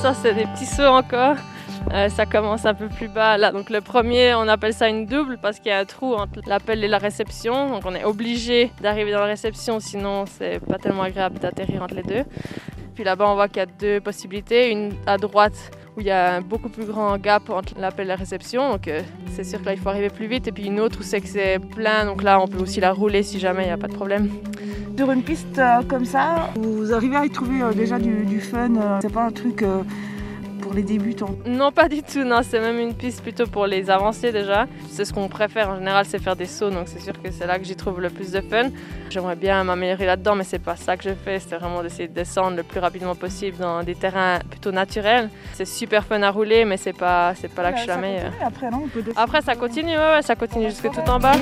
ça c'est des petits sauts encore. Ça commence un peu plus bas là. Donc le premier, on appelle ça une double parce qu'il y a un trou entre l'appel et la réception. Donc on est obligé d'arriver dans la réception, sinon c'est pas tellement agréable d'atterrir entre les deux. Puis là-bas, on voit qu'il y a deux possibilités. Une à droite où il y a un beaucoup plus grand gap entre l'appel et la réception. Donc c'est sûr que là, il faut arriver plus vite. Et puis une autre où c'est que c'est plein. Donc là, on peut aussi la rouler si jamais il n'y a pas de problème. Sur une piste comme ça, vous arrivez à y trouver déjà du fun. C'est pas un truc pour les débutants? Non, pas du tout. Non, c'est même une piste plutôt pour les avancés déjà. C'est ce qu'on préfère en général, c'est faire des sauts. Donc c'est sûr que c'est là que j'y trouve le plus de fun. J'aimerais bien m'améliorer là-dedans, mais c'est pas ça que je fais. C'est vraiment d'essayer de descendre le plus rapidement possible dans des terrains plutôt naturels. C'est super fun à rouler, mais c'est pas là que je suis la meilleure. Après, non, on peut descendre. Après, ça continue, ouais, ça continue jusque tout en bas.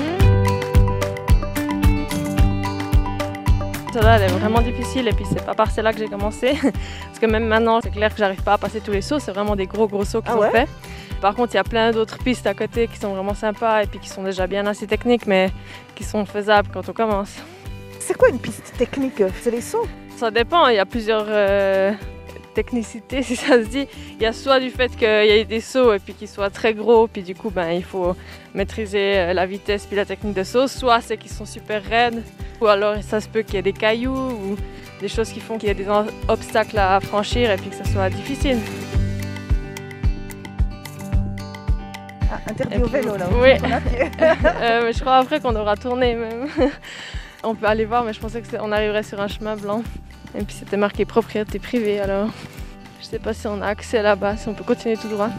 Celle-là, elle est vraiment difficile et puis c'est pas par celle-là que j'ai commencé. Parce que même maintenant, c'est clair que j'arrive pas à passer tous les sauts. C'est vraiment des gros sauts qui sont faits. Par contre, il y a plein d'autres pistes à côté qui sont vraiment sympas et puis qui sont déjà bien assez techniques, mais qui sont faisables quand on commence. C'est quoi une piste technique? C'est les sauts? Ça dépend, il y a plusieurs technicité, si ça se dit. Il y a soit du fait qu'il y ait des sauts et puis qu'ils soient très gros, puis du coup il faut maîtriser la vitesse puis la technique de saut, soit c'est qu'ils sont super raides, ou alors ça se peut qu'il y ait des cailloux ou des choses qui font qu'il y ait des obstacles à franchir et puis que ça soit difficile. Interdit au vélo là. Oui, mais je crois après qu'on aura tourné même. On peut aller voir, mais je pensais qu'on arriverait sur un chemin blanc. Et puis c'était marqué propriété privée, alors je sais pas si on a accès là-bas, si on peut continuer tout droit.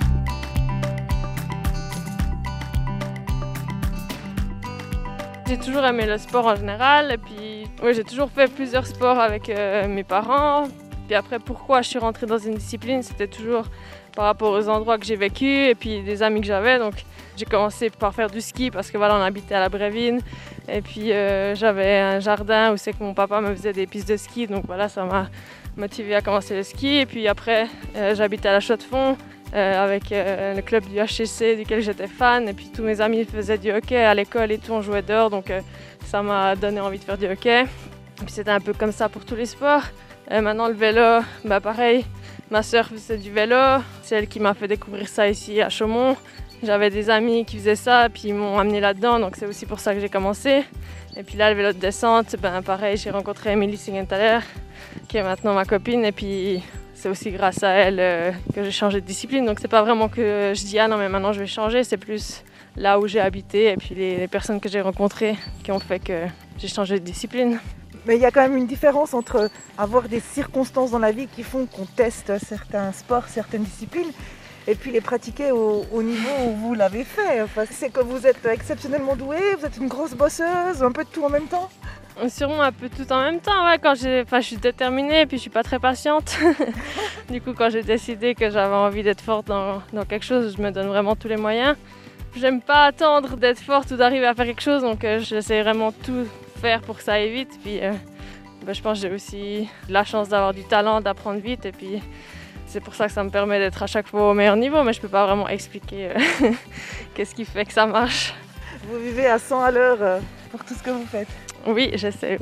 J'ai toujours aimé le sport en général, et puis j'ai toujours fait plusieurs sports avec mes parents. Puis après, pourquoi je suis rentrée dans une discipline, c'était toujours par rapport aux endroits que j'ai vécu et puis des amis que j'avais. Donc j'ai commencé par faire du ski parce que voilà, on habitait à la Brévine. Et puis j'avais un jardin où c'est que mon papa me faisait des pistes de ski. Donc voilà, ça m'a motivée à commencer le ski. Et puis après, j'habitais à la Chaux-de-Fonds avec le club du HCC duquel j'étais fan. Et puis tous mes amis faisaient du hockey à l'école et tout, on jouait dehors. Donc ça m'a donné envie de faire du hockey. Et puis c'était un peu comme ça pour tous les sports. Maintenant le vélo, pareil. Ma sœur faisait du vélo, c'est elle qui m'a fait découvrir ça ici à Chaumont. J'avais des amis qui faisaient ça, puis ils m'ont amené là-dedans, donc c'est aussi pour ça que j'ai commencé. Et puis là, le vélo de descente, pareil, j'ai rencontré Émilie Siegenthaler, qui est maintenant ma copine, et puis c'est aussi grâce à elle que j'ai changé de discipline. Donc c'est pas vraiment que je dis ah non mais maintenant je vais changer, c'est plus là où j'ai habité et puis les personnes que j'ai rencontrées qui ont fait que j'ai changé de discipline. Mais il y a quand même une différence entre avoir des circonstances dans la vie qui font qu'on teste certains sports, certaines disciplines, et puis les pratiquer au niveau où vous l'avez fait. Enfin, c'est que vous êtes exceptionnellement douée, vous êtes une grosse bosseuse, un peu de tout en même temps. Sûrement un peu tout en même temps, ouais. Je suis déterminée et puis je suis pas très patiente. Du coup, quand j'ai décidé que j'avais envie d'être forte dans quelque chose, je me donne vraiment tous les moyens. J'aime pas attendre d'être forte ou d'arriver à faire quelque chose, donc j'essaie vraiment tout faire pour que ça aille vite. Puis je pense que j'ai aussi la chance d'avoir du talent, d'apprendre vite et puis c'est pour ça que ça me permet d'être à chaque fois au meilleur niveau, mais je peux pas vraiment expliquer qu'est-ce qui fait que ça marche. Vous vivez à 100 à l'heure pour tout ce que vous faites? Oui, j'essaie.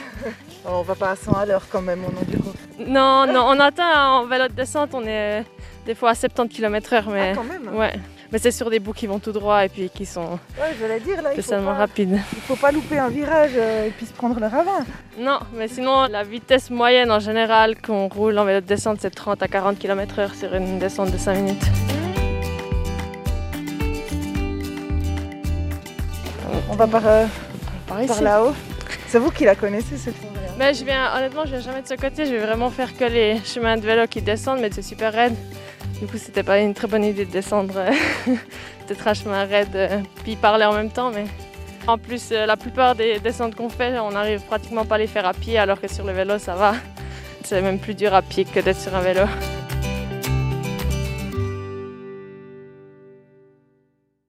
On va pas à 100 à l'heure quand même en enduro. Non, on atteint en vélo de descente, on est des fois à 70 km/h, mais quand même. Ouais. Mais c'est sur des bouts qui vont tout droit et puis qui sont spécialement rapides. Il faut pas louper un virage et puis se prendre le ravin. Non, mais sinon la vitesse moyenne en général qu'on roule en vélo de descente, c'est 30 à 40 km/h sur une descente de 5 minutes. On va par là-haut. C'est vous qui la connaissez cette forêt? Mais honnêtement, je viens jamais de ce côté. Je vais vraiment faire que les chemins de vélo qui descendent, mais c'est super raide. Du coup, c'était pas une très bonne idée de descendre peut-être un chemin raide puis parler en même temps. Mais en plus, la plupart des descentes qu'on fait, on n'arrive pratiquement pas à les faire à pied, alors que sur le vélo, ça va. C'est même plus dur à pied que d'être sur un vélo.